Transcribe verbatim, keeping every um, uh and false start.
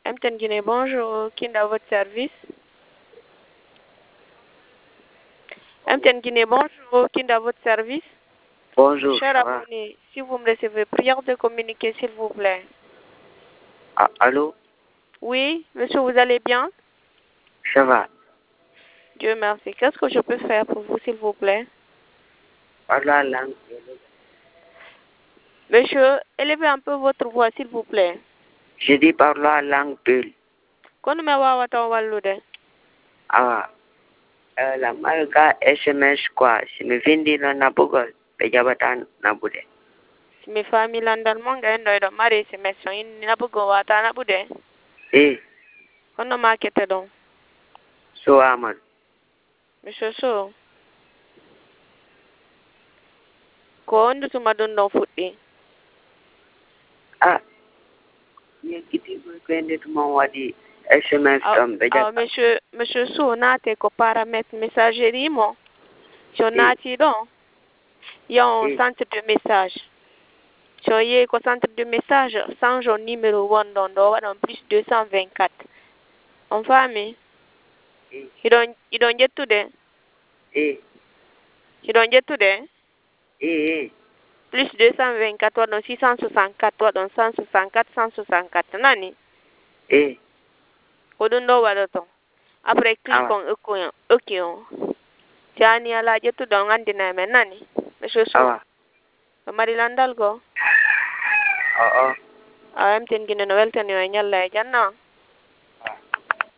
M T N Guinée, bonjour. Qui est dans votre service? M T N Guinée, bonjour. Qui est dans votre service? Bonjour, Cher ça va? abonné, si vous me recevez, prière de communiquer, s'il vous plaît. Ah, allô? Oui, monsieur, vous allez bien? Ça va? Dieu merci. Qu'est-ce que je peux faire pour vous, s'il vous plaît? Parle la langue. Monsieur, élevez un peu votre voix, s'il vous plaît. Je dis parle la langue Peul. Kono me wawata wallude. Ah, euh, la malga S M S quoi? Si me vindi na nabugol, be jabatan nabude. Si mi fami landal mo ngayno do mari si mission in nabugo wata nabude. Eh, Kono makete don. so aman. Monsieur so. Ko on tuma don don fuɗɗi. Ah, ye kiti ko kwende tuma wadi S M S tam be Ah, jabatan. monsieur, monsieur so nate ko paramètre messagerie mo. So Eh, nati don. Yon eh, centre de message. So ye ko centre de message sans jo numéro one don do wadon plus deux cent vingt-quatre. On fami? eh, Idon idon jettude. eh, Idon jettude. eh, eh, Plus deux cent vingt-quatre wadon six cent soixante-quatre wadon cent soixante-quatre cent soixante-quatre nani? eh, Kodun do wadoton. Après click awa, on OK. OK. Tiani ala jettude on andina men nani? Monsieur so. awa. Mari landal go. Oh, oh. A M T N Guinée no weltani o e ñalla e janna.